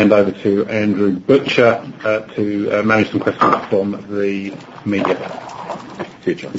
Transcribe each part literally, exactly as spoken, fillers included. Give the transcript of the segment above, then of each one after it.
hand over to Andrew Butcher uh, to uh, manage some questions from the media. Future.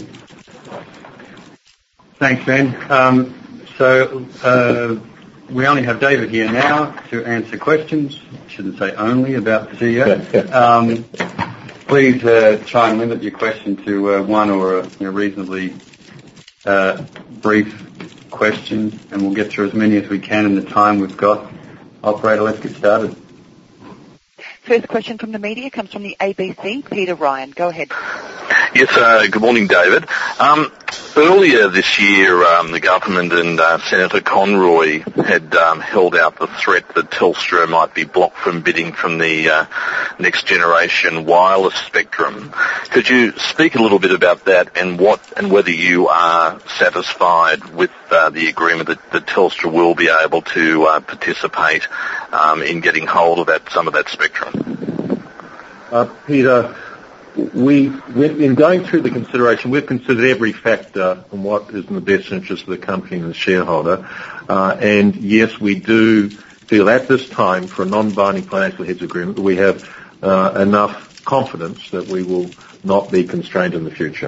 Thanks, Ben. Um, so uh, we only have David here now to answer questions. I shouldn't say only about the C E O. Yeah, yeah. Um, please uh, try and limit your question to uh, one or a you know, reasonably uh, brief question, and we'll get through as many as we can in the time we've got. Operator, let's get started. First question from the media comes from the A B C. Peter Ryan, go ahead. Yes, uh, good morning, David. Um, earlier this year, um, the government and uh, Senator Conroy had um, held out the threat that Telstra might be blocked from bidding from the uh, next generation wireless spectrum. Could you speak a little bit about that and what and whether you are satisfied with uh, the agreement that, that Telstra will be able to uh, participate um, in getting hold of that some of that spectrum? Uh, Peter. We, in going through the consideration, we've considered every factor and what is in the best interest of the company and the shareholder. Uh, and yes, we do feel at this time, for a non-binding financial heads agreement, that we have uh, enough confidence that we will not be constrained in the future.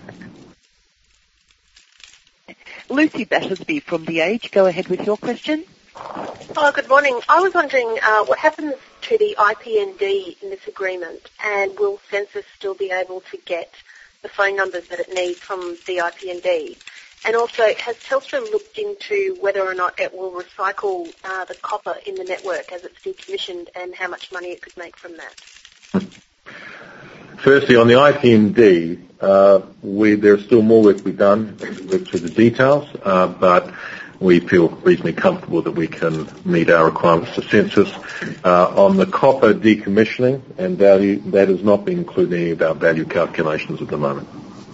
Lucy Battersby from The Age, go ahead with your question. Oh, good morning. I was wondering uh, what happens to the I P N D in this agreement, and will Census still be able to get the phone numbers that it needs from the I P N D? And also, has Telstra looked into whether or not it will recycle uh, the copper in the network as it's decommissioned, and how much money it could make from that? Firstly, on the I P N D, uh, we, there's still more work to be done with the details, uh, but we feel reasonably comfortable that we can meet our requirements to Census. Uh, on the copper decommissioning and value, that has not been included in any of our value calculations at the moment.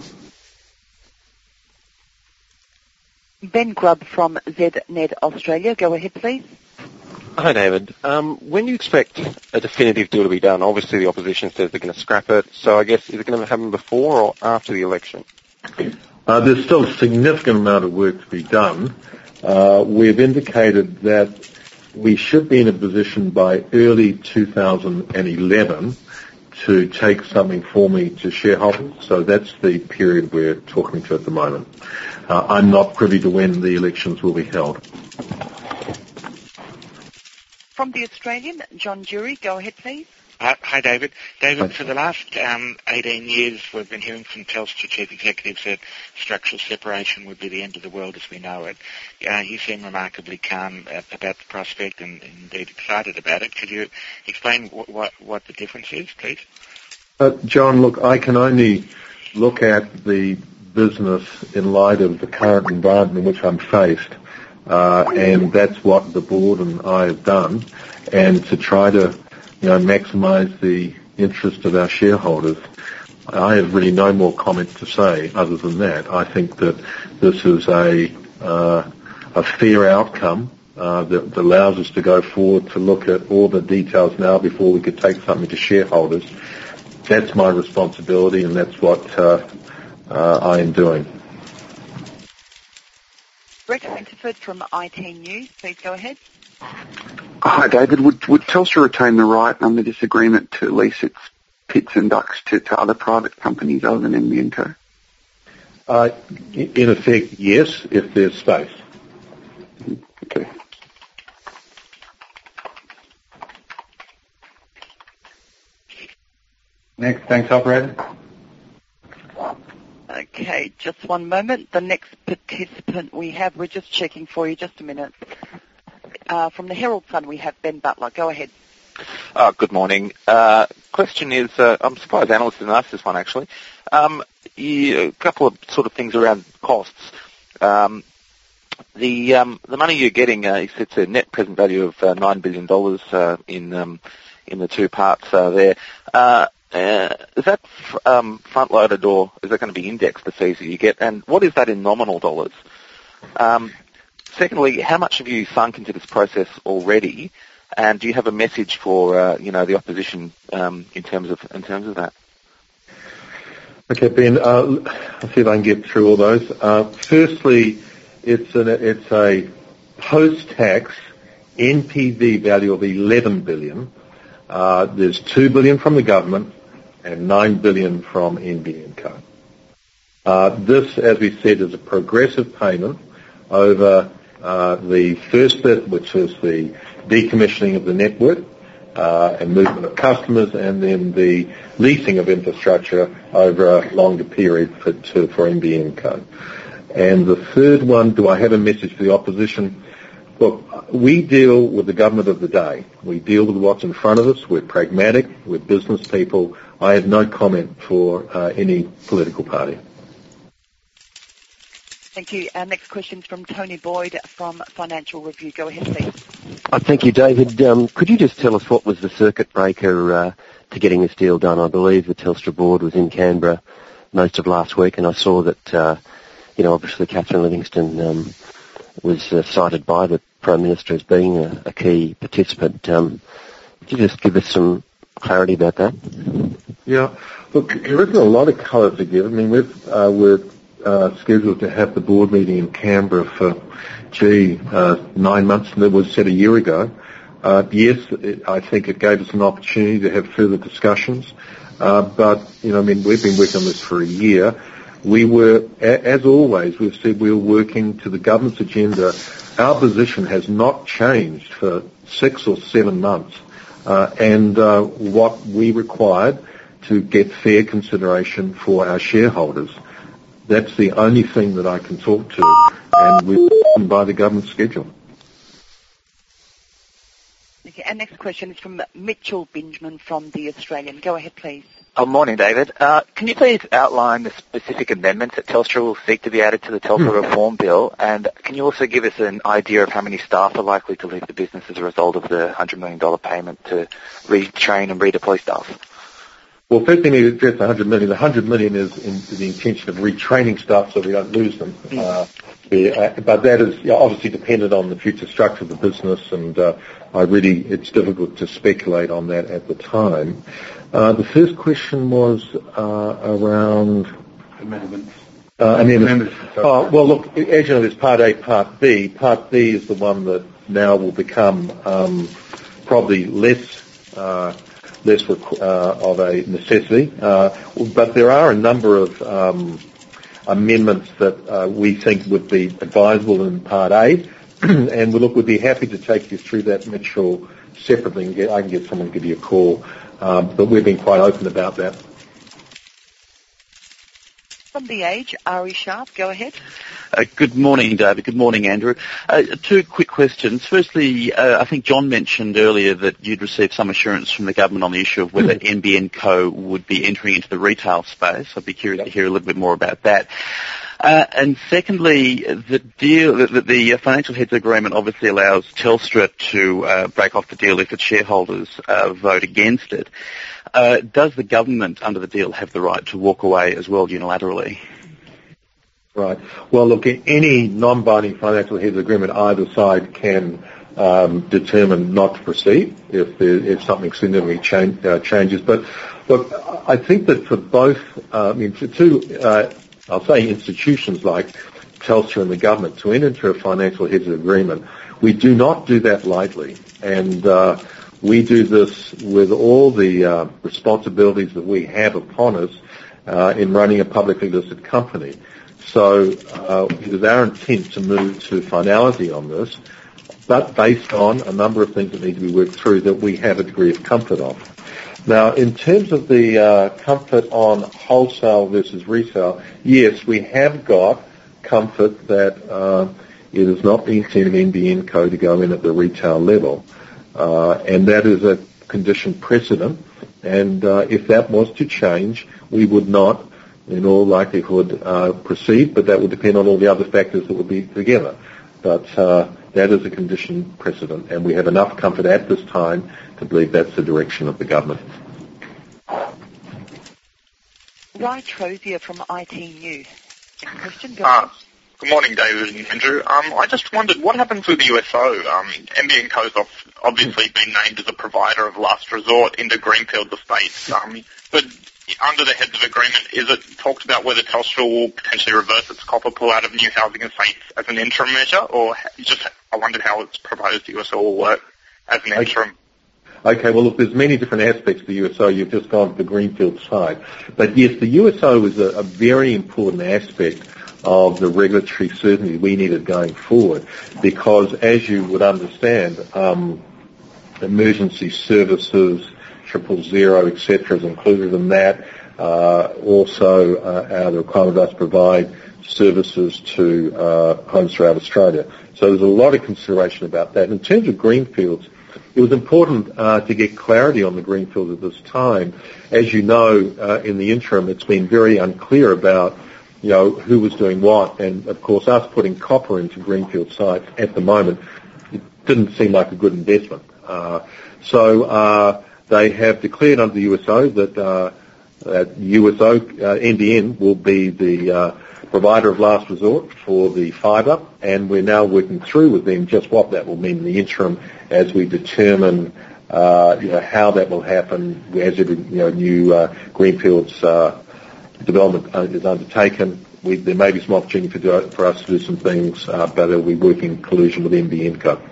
Ben Grubb from Z N E D Australia, go ahead please. Hi David. Um, when do you expect a definitive deal to be done? Obviously the opposition says they're going to scrap it, so I guess is it going to happen before or after the election? Uh, there's still a significant amount of work to be done. Uh, we've indicated that we should be in a position by early two thousand eleven to take something formally to shareholders. So that's the period we're talking to at the moment. Uh, I'm not privy to when the elections will be held. From The Australian, John Jury, go ahead please. Uh, hi, David. David, Hi. for the last um, eighteen years, we've been hearing from Telstra chief executives that structural separation would be the end of the world as we know it. Uh, you seem remarkably calm uh, about the prospect and, and indeed excited about it. Could you explain wh- what, what the difference is, please? Uh, John, look, I can only look at the business in light of the current environment in which I'm faced, uh, and that's what the board and I have done, and to try to you know, maximise the interest of our shareholders. I have really no more comment to say other than that. I think that this is a uh, a fair outcome uh, that, that allows us to go forward to look at all the details now before we could take something to shareholders. That's my responsibility, and that's what uh, uh, I am doing. Brett Winterford from I T News, please go ahead. Hi, David. Would, would Telstra retain the right under this agreement to lease its pits and ducts to, to other private companies other than N B N Co? Uh, in effect, yes, if there's space. Okay. Next, thanks, operator. Okay, just one moment. The next participant we have, we're just checking for you, just a minute. Uh, from the Herald Sun, we have Ben Butler. Go ahead. Uh, good morning. Uh, question is, uh, I'm surprised analysts didn't ask this one actually. Um, you, a couple of sort of things around costs. Um, the um, the money you're getting, uh, it's a net present value of uh, nine billion dollars uh, in um, in the two parts uh, there. Uh, uh, is that f- um, front-loaded or is that going to be indexed, the fees that you get? And what is that in nominal dollars? Um, Secondly, how much have you sunk into this process already, and do you have a message for uh, you know the opposition um, in terms of in terms of that? Okay, Ben. Uh, I'll see if I can get through all those. Uh, firstly, it's an, it's a post-tax N P V value of eleven billion dollars. Uh, there's two billion dollars from the government and nine billion dollars from N B N Co. Uh, this, as we said, is a progressive payment over uh, the first bit, which is the decommissioning of the network uh, and movement of customers, and then the leasing of infrastructure over a longer period for, to, for N B N Co. And the third one, do I have a message for the opposition? Look, we deal with the government of the day. We deal with what's in front of us. We're pragmatic. We're business people. I have no comment for uh, any political party. Thank you. Our next question is from Tony Boyd from Financial Review. Go ahead, please. Uh, thank you, David. Um, could you just tell us what was the circuit breaker uh, to getting this deal done? I believe the Telstra board was in Canberra most of last week, and I saw that, uh, you know, obviously Catherine Livingstone um, was uh, cited by the Prime Minister as being a, a key participant. Um, could you just give us some clarity about that? Yeah. Look, there isn't a lot of colour to give. I mean, we've, uh, we're uh, scheduled to have the board meeting in Canberra for, gee, uh, nine months, and it was set a year ago. Uh, yes, it, I think it gave us an opportunity to have further discussions. Uh, but, you know, I mean, we've been working on this for a year. We were, a, as always, we've said we were working to the government's agenda. Our position has not changed for six or seven months. Uh, and uh, what we required to get fair consideration for our shareholders. That's the only thing that I can talk to, and we're driven by the government schedule. Okay, our next question is from Mitchell Benjamin from The Australian. Go ahead, please. Oh, morning, David. Uh, can you please outline the specific amendments that Telstra will seek to be added to the Telstra hmm. Reform Bill? And can you also give us an idea of how many staff are likely to leave the business as a result of the one hundred million dollars payment to retrain and redeploy staff? Well, first thing to address the one hundred million dollars. The one hundred million dollars is in the intention of retraining staff so we don't lose them. Mm. Uh, we, uh, but that is you know, obviously dependent on the future structure of the business, and uh, I really, it's difficult to speculate on that at the time. Uh, the first question was uh, around amendments. Uh, amendments. Oh, well, look, as you know, there's Part A, Part B. Part B is the one that now will become um, probably less uh, less uh, of a necessity. Uh, but there are a number of um, amendments that uh, we think would be advisable in Part A, and we look, we'd be happy to take you through that, Mitchell, separately. And get, I can get someone to give you a call. Um, but we've been quite open about that. From The Age, Ari Sharp, go ahead. Uh, good morning, David. Good morning, Andrew. Uh, two quick questions. Firstly, uh, I think John mentioned earlier that you'd received some assurance from the government on the issue of whether N B N Co would be entering into the retail space. I'd be curious yep. to hear a little bit more about that. Uh, and secondly, the deal, the, the financial heads agreement obviously allows Telstra to uh, break off the deal if its shareholders uh, vote against it. Uh, does the government, under the deal, have the right to walk away as well unilaterally? Right. Well, look, any non-binding financial heads agreement, either side can um, determine not to proceed if there, if something significantly change, uh, changes. But look, I think that for both, uh, I mean, for two. Uh, I'll say institutions like Telstra and the government to enter into a financial heads agreement, we do not do that lightly. And uh, we do this with all the uh, responsibilities that we have upon us uh, in running a publicly listed company. So uh, it is our intent to move to finality on this, but based on a number of things that need to be worked through that we have a degree of comfort of. Now, in terms of the uh, comfort on wholesale versus resale, yes, we have got comfort that uh, it is not the intent of N B N Co to go in at the retail level, uh, and that is a condition precedent. And uh, if that was to change, we would not, in all likelihood, uh, proceed, but that would depend on all the other factors that would be together. But uh, that is a condition precedent, and we have enough comfort at this time to believe that's the direction of the government. Ry Trozier from I T News. Question, go uh, Good morning, David and Andrew. Um, I just wondered, what happens with the U S O? Um, N B N Co's obviously been named as a provider of last resort into greenfield estates. Um, but under the heads of agreement, is it talked about whether Telstra will potentially reverse its copper pull out of new housing estates as an interim measure, or just I wondered how it's proposed U S O will work as an interim? Okay, well, look, there's many different aspects of the U S O. You've just gone to the greenfield side. But yes, the U S O is a, a very important aspect of the regulatory certainty we needed going forward, because as you would understand, um, emergency services, triple zero, et cetera, is included in that. Uh, also, uh, the requirement of us provide services to uh, homes throughout Australia. So there's a lot of consideration about that. In terms of greenfields, it was important uh, to get clarity on the greenfields at this time. As you know, uh, in the interim, it's been very unclear about, you know, who was doing what. And, of course, us putting copper into greenfield sites at the moment, it didn't seem like a good investment. Uh, so uh, they have declared under the U S O that, uh, that U S O, uh, N B N, will be the uh, provider of last resort for the fibre, and we're now working through with them just what that will mean in the interim as we determine uh, you know, how that will happen as every you know, new uh, greenfields uh, development is undertaken. We, there may be some opportunity for, do, for us to do some things, uh, but we're working in collusion with N B N Co.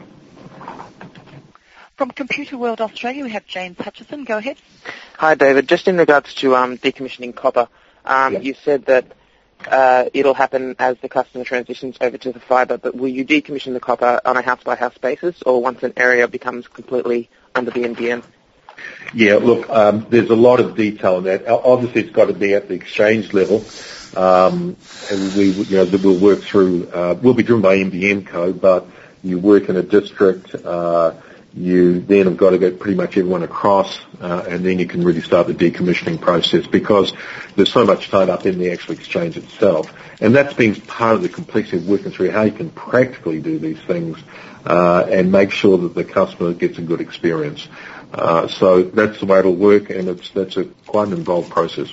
From Computer World Australia, we have James Hutchison. Go ahead. Hi, David. Just in regards to um, decommissioning copper, um, yeah. you said that uh, it'll happen as the customer transitions over to the fibre, but will you decommission the copper on a house-by-house basis, or once an area becomes completely under the N B N? Yeah, look, um, there's a lot of detail in that. Obviously, it's got to be at the exchange level, um, and we, you know, we'll work through. Uh, we'll be driven by N B N Co, but you work in a district. Uh, You then have got to get pretty much everyone across, uh, and then you can really start the decommissioning process, because there's so much tied up in the actual exchange itself. And that's been part of the complexity of working through how you can practically do these things uh, and make sure that the customer gets a good experience. Uh, so that's the way it'll work, and it's that's a quite an involved process.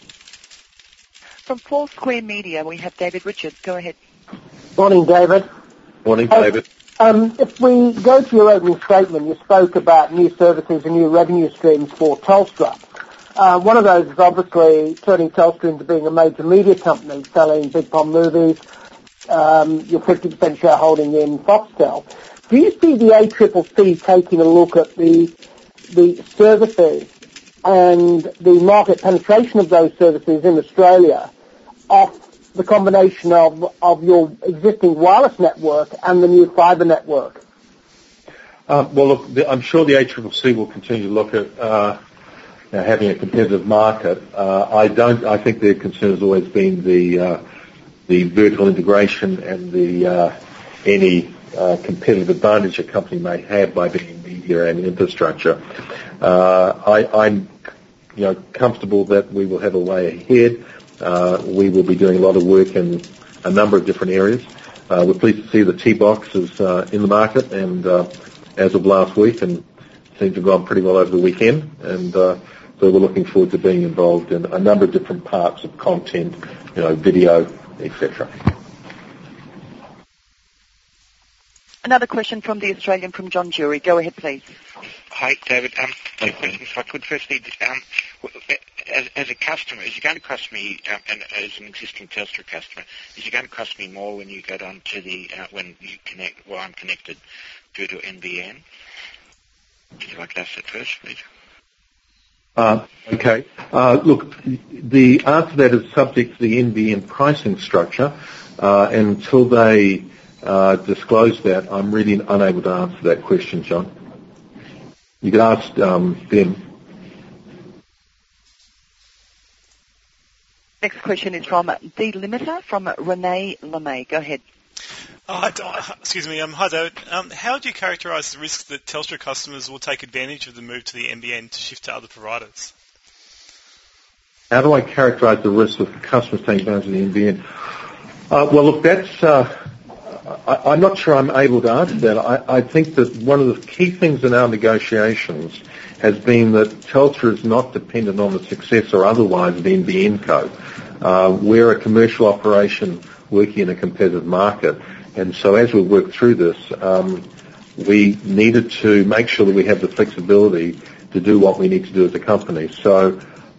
From Four Square Media, we have David Richards. Go ahead. Morning, David. Morning, uh, David. Um, if we go to your opening statement, you spoke about new services and new revenue streams for Telstra. Uh, one of those is obviously turning Telstra into being a major media company, selling Big Pond Movies, um, your fifty percent shareholding in Foxtel. Do you see the A C C C taking a look at the the services and the market penetration of those services in Australia off the combination of, of your existing wireless network and the new fibre network? Uh, well, look, the, I'm sure the A C C C will continue to look at uh, you know, having a competitive market. Uh, I don't. I think their concern has always been the uh, the vertical integration and the uh, any uh, competitive advantage a company may have by being in media and infrastructure. Uh, I, I'm you know comfortable that we will have a way ahead. Uh, we will be doing a lot of work in a number of different areas. Uh, we're pleased to see the T-Box is uh, in the market, and uh, as of last week, and seems to have gone pretty well over the weekend. And uh, so we're looking forward to being involved in a number of different parts of content, you know, video, et cetera. Another question from the Australian, from John Jury. Go ahead, please. Hi, David. Um, two questions, if I could. Firstly, um, as, as a customer, is it going to cost me, um, and as an existing Telstra customer, is it going to cost me more when you go down to the, uh, when you connect, well, I'm connected through to N B N? Would you like to ask that first, please? Uh, okay. Uh, look, the answer to that is subject to the N B N pricing structure, uh, and until they uh, disclose that, I'm really unable to answer that question, John. You can ask um, them. Next question is from The Limiter, from Renee LeMay. Go ahead. Uh, hi, excuse me. Um, hi, David. Um, how do you characterise the risk that Telstra customers will take advantage of the move to the N B N to shift to other providers? How do I characterise the risk of customers taking advantage of the N B N? Uh, well, look, that's. Uh, I, I'm not sure I'm able to answer that. I, I think that one of the key things in our negotiations has been that Telstra is not dependent on the success or otherwise of N B N Co. Uh, we're a commercial operation working in a competitive market, and so as we work through this, um, we needed to make sure that we have the flexibility to do what we need to do as a company. So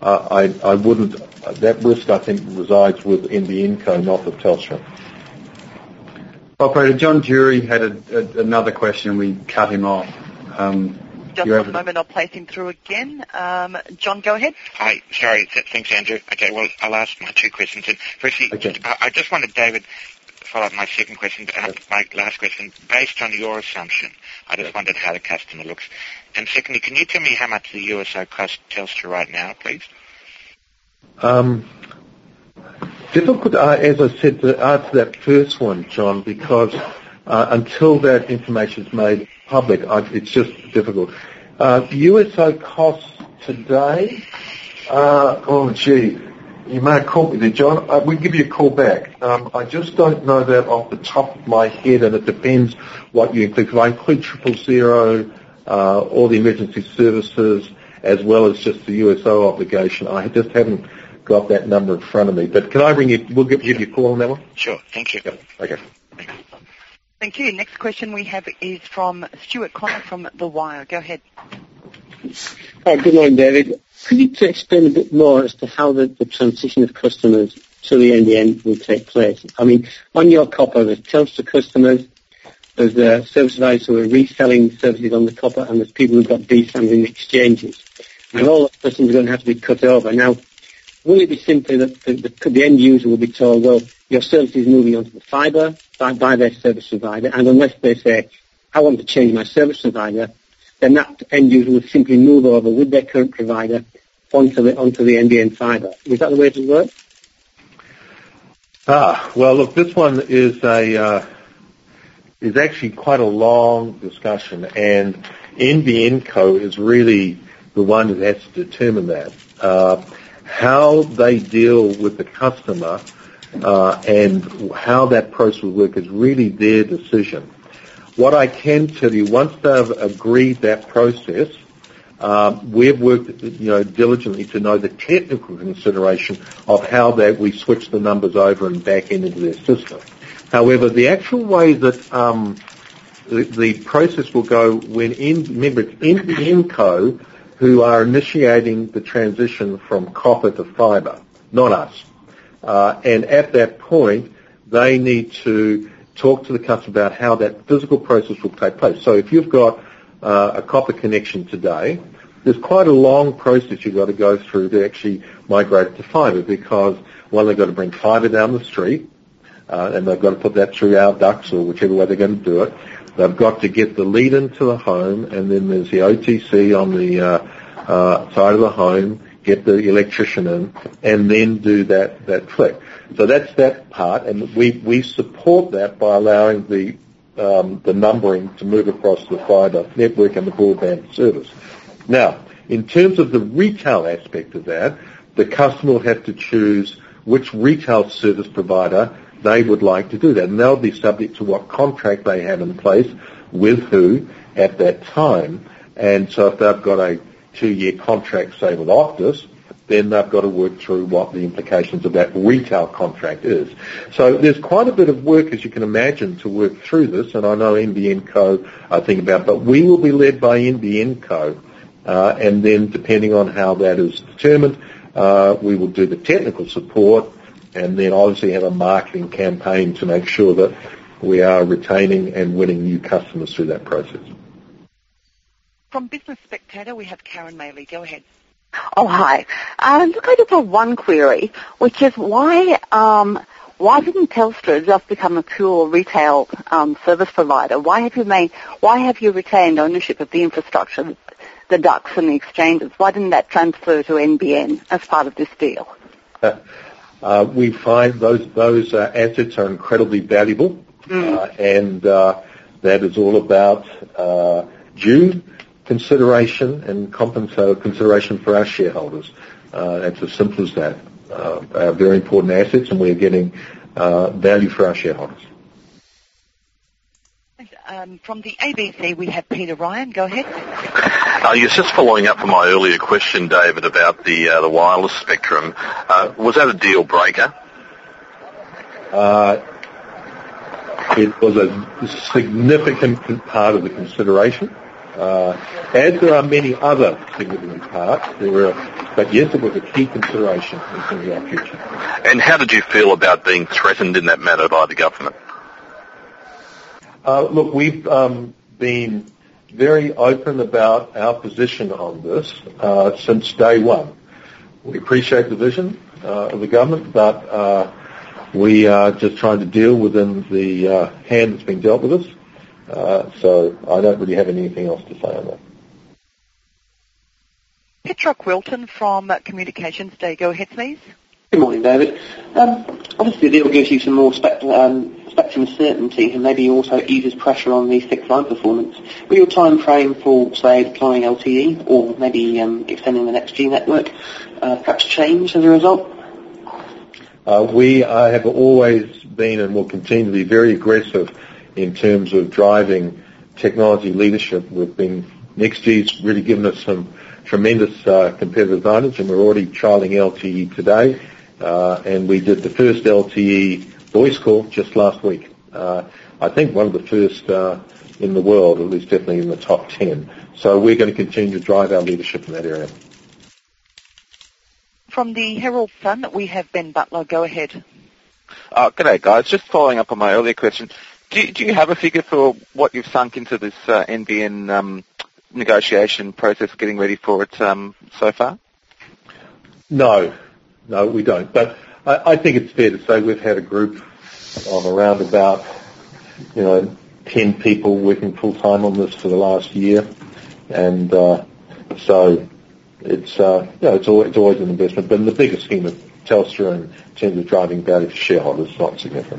uh, I, I wouldn't. That risk, I think, resides with N B N Co, not with Telstra. Operator, John Jury had a, a, another question. We cut him off. Um, Just one moment, I'll place him through again. Um, John, go ahead. Hi, sorry, th- thanks, Andrew. Okay, well, I'll ask my two questions. And firstly, okay. I, I just wanted David to follow up my second question, uh, my last question. Based on your assumption, I just wondered how the customer looks. And secondly, can you tell me how much the U S O costs Telstra right now, please? Um, difficult, uh, as I said, to answer that first one, John, because uh, until that information is made public, I, it's just difficult. Uh, U S O costs today, uh, oh gee, you may have called me there, John. Uh, we'll give you a call back. Um, I just don't know that off the top of my head, and it depends what you include. If I include triple zero, uh, all the emergency services, as well as just the U S O obligation, I just haven't got that number in front of me. But can I ring you? We'll give, give you a call on that one. Sure. Thank you. Yep. Okay. Thank you. Next question we have is from Stuart Connor from The Wire. Go ahead. Hi, good morning, David. Could you explain a bit more as to how the, the transition of customers to the N B N will take place? I mean, on your copper, there's Telstra customers, there's uh, service providers who are reselling services on the copper, and there's people who've got B SANs in exchanges. And all those customers are going to have to be cut over. Now, will it be simply that the, the, the end user will be told, well, your service is moving onto the fibre by, by their service provider, and unless they say, I want to change my service provider, then that end user will simply move over with their current provider onto the onto the N B N fibre. Is that the way it will work? Ah, well, look, this one is a uh, is actually quite a long discussion, and N B N Co is really the one that has to determine that. Uh, how they deal with the customer uh, and how that process will work is really their decision. What I can tell you, once they've agreed that process, uh, we've worked, you know, diligently to know the technical consideration of how that we switch the numbers over and back into their system. However, the actual way that um, the, the process will go when, in, remember, it's N B N Co who are initiating the transition from copper to fibre, not us. Uh, and at that point, they need to talk to the customer about how that physical process will take place. So if you've got uh, a copper connection today, there's quite a long process you've got to go through to actually migrate it to fibre, because, well, they've got to bring fibre down the street, uh, and they've got to put that through our ducts or whichever way they're going to do it. They've got to get the lead into the home, and then there's the O T C on the uh, uh, side of the home, get the electrician in, and then do that, that flick. So that's that part, and we, we support that by allowing the um, the numbering to move across the fibre network and the broadband service. Now, in terms of the retail aspect of that, the customer will have to choose which retail service provider they would like to do that, and they'll be subject to what contract they have in place with who at that time. And so if they've got a two-year contract, say, with Optus, then they've got to work through what the implications of that retail contract is. So there's quite a bit of work, as you can imagine, to work through this, and I know N B N Co are thinking about it, but we will be led by N B N Co, uh, and then depending on how that is determined, uh, we will do the technical support, and then obviously have a marketing campaign to make sure that we are retaining and winning new customers through that process. From Business Spectator, we have Karen Maley. Go ahead. Oh, hi. Uh, look, I just have one query, which is why um, why didn't Telstra just become a pure retail um, service provider? Why have you made? Why have you retained ownership of the infrastructure, the ducts and the exchanges? Why didn't that transfer to N B N as part of this deal? Uh, uh, we find those those uh, assets are incredibly valuable, mm. uh, and uh, that is all about uh, due consideration and compensatory consideration for our shareholders. Uh, it's as simple as that. Uh, are very important assets, and we're getting uh, value for our shareholders. Um, from the A B C, we have Peter Ryan. Go ahead. Uh, yes, just following up from my earlier question, David, about the uh, the wireless spectrum. Uh, was that a deal breaker? Uh, it was a significant part of the consideration. Uh, as there are many other significant parts, there were, but yes, it was a key consideration in terms of our future. And how did you feel about being threatened in that matter by the government? Uh, look, we've um, been very open about our position on this uh, since day one. We appreciate the vision uh, of the government, but uh, we are just trying to deal within the uh, hand that's been dealt with us. Uh, so I don't really have anything else to say on that. Petra Quilton from Communications Day. Go ahead, please. Good morning, David. Um, obviously, the deal gives you some more spect- um, spectrum certainty and maybe also eases pressure on the fixed line performance. Will your time frame for, say, deploying L T E or maybe um, extending the Next G network uh, perhaps change as a result? Uh, we uh, have always been and will continue to be very aggressive in terms of driving technology leadership. We've been, Next G's really given us some tremendous uh, competitive advantage, and we're already trialling L T E today, uh, and we did the first L T E voice call just last week. Uh, I think one of the first uh, in the world, at least definitely in the top ten. So we're going to continue to drive our leadership in that area. From the Herald Sun, we have Ben Butler. Go ahead. Uh, G'day, guys. Just following up on my earlier question. Do you, do you have a figure for what you've sunk into this uh, N B N um, negotiation process, getting ready for it um, so far? No, no, we don't. But I, I think it's fair to say we've had a group of around about, you know, ten people working full time on this for the last year, and uh, so it's uh, you know it's always, it's always an investment. But in the bigger scheme of Telstra, in terms of driving value for shareholders, it's not significant.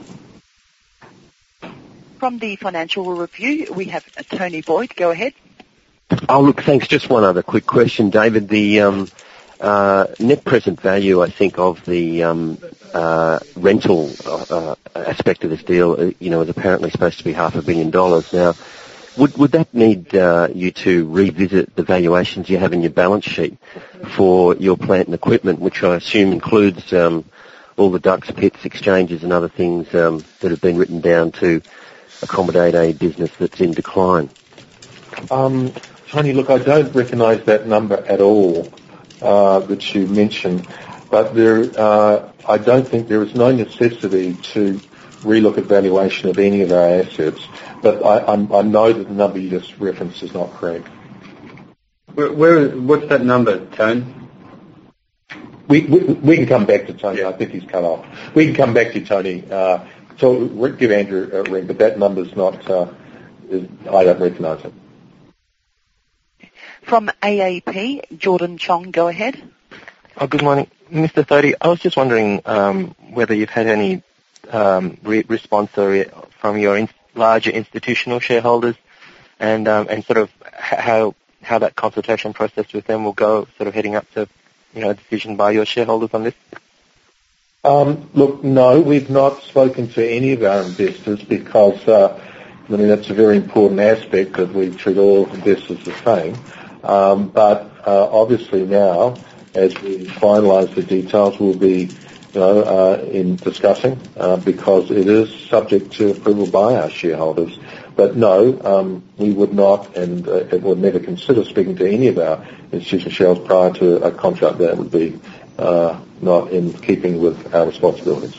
From the Financial Review, we have Tony Boyd. Go ahead. Oh, look, thanks. Just one other quick question, David. The um, uh, net present value, I think, of the um, uh, rental uh, aspect of this deal, you know, is apparently supposed to be half a billion dollars. Now, would would that need uh, you to revisit the valuations you have in your balance sheet for your plant and equipment, which I assume includes um, all the ducts, pits, exchanges, and other things um, that have been written down to accommodate a business that's in decline? Um, Tony, look, I don't recognise that number at all uh, that you mentioned, but there, uh, I don't think there is no necessity to relook at valuation of any of our assets, but I, I'm, I know that the number you just referenced is not correct. Where, where what's that number, Tony? We, we, we can come back to Tony. I think he's cut off. We can come back to Tony. Uh, so give Andrew a ring, but that number's not, uh, is, I don't recognise it. From A A P, Jordan Chong, go ahead. Oh, good morning. Mister Thody, I was just wondering um, whether you've had any um, re- response or re- from your in- larger institutional shareholders and um, and sort of how how that consultation process with them will go, sort of heading up to, you know, a decision by your shareholders on this? Um, look, no, we've not spoken to any of our investors because, uh, I mean, that's a very important aspect that we treat all investors the same. Um, but uh, obviously now, as we finalise the details, we'll be, you know, uh, in discussing uh, because it is subject to approval by our shareholders. But no, um, we would not and uh, it would never consider speaking to any of our institutional shareholders prior to a contract that would be uh, not in keeping with our responsibilities.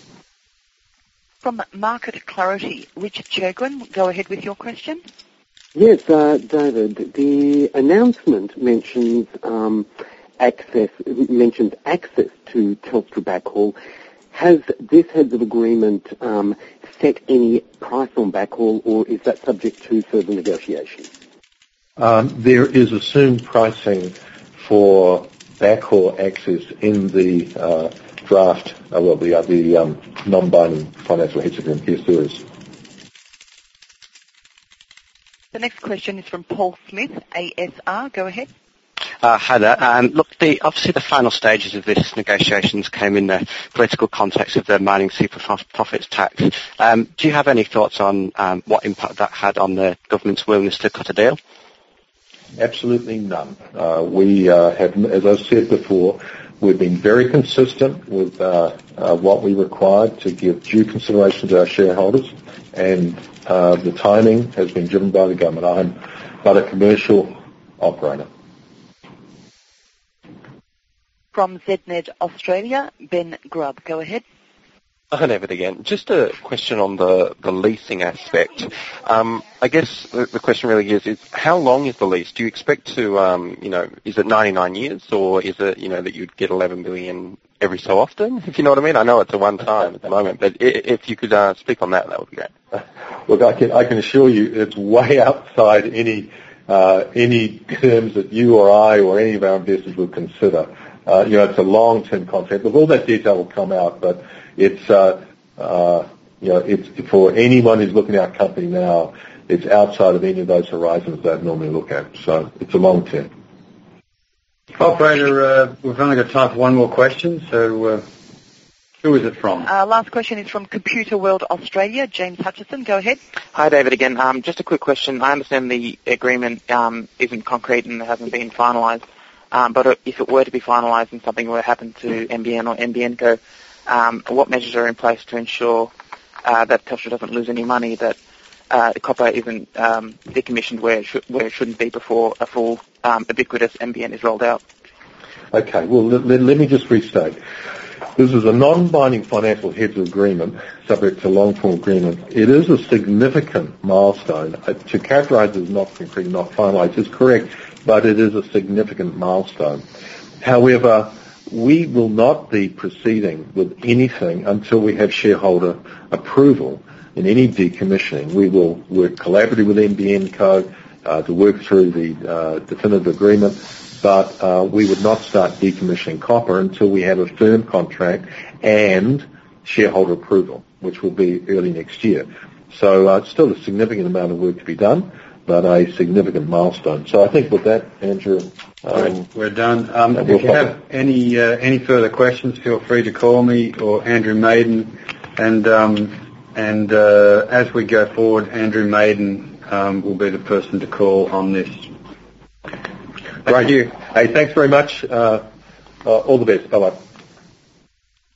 From Market Clarity, Richard Chergwin, go ahead with your question. Yes, uh, David, the announcement mentions um, access mentions access to Telstra backhaul. Has this heads of agreement um, set any price on backhaul, or is that subject to further negotiation? Um, there is assumed pricing for backhaul access in the uh, draft, uh, well, the, uh, the um, non-binding financial hedge agreement. Yes, there is. The next question is from Paul Smith, A S R. Go ahead. Uh, hi there. Um, look, the, obviously the final stages of this negotiations came in the political context of the mining super profits tax. Um, do you have any thoughts on um, what impact that had on the government's willingness to cut a deal? Absolutely none. Uh, we uh, have, as I've said before, we've been very consistent with uh, uh, what we required to give due consideration to our shareholders, and uh, the timing has been driven by the government. I'm but a commercial operator. From Z N E D Australia, Ben Grubb. Go ahead. Hi, David again. Just a question on the, the leasing aspect. Um, I guess the, the question really is, is how long is the lease? Do you expect to, um, you know, is it ninety-nine years, or is it, you know, that you'd get eleven billion every so often, if you know what I mean? I know it's a one-time at the moment, but if you could uh, speak on that, that would be great. Look, I can, I can assure you it's way outside any uh, any terms that you or I or any of our investors would consider. Uh, you know, it's a long-term contract. Look, all that detail will come out, but it's, uh, uh, you know, it's for anyone who's looking at our company now, it's outside of any of those horizons that I normally look at. So it's a long term. Operator, uh, we've only got time for one more question, so uh, who is it from? Uh, last question is from Computer World Australia, James Hutchison. Go ahead. Hi, David, again. Um, just a quick question. I understand the agreement um, isn't concrete and hasn't been finalised, um, but if it were to be finalised and something were to happen to N B N or N B N Co, um, what measures are in place to ensure uh, that Telstra doesn't lose any money, that uh, copper isn't um, decommissioned where it, sh- where it shouldn't be before a full um, ubiquitous N B N is rolled out? Okay, well, let, let, let me just restate. This is a non-binding financial heads agreement subject to long-form agreement. It is a significant milestone. Uh, to characterise it as not concrete, not finalised is correct, but it is a significant milestone. However, we will not be proceeding with anything until we have shareholder approval in any decommissioning. We will work collaboratively with N B N Co uh, to work through the uh, definitive agreement, but uh, we would not start decommissioning copper until we have a firm contract and shareholder approval, which will be early next year. So uh, it's still a significant amount of work to be done, but a significant milestone. So I think with that, Andrew, um, we're done. Um, we'll if you have any uh, any further questions, feel free to call me or Andrew Maiden. And um, and uh, as we go forward, Andrew Maiden um, will be the person to call on this. Thank you. Hey, thanks very much. Uh, uh, all the best. Bye-bye.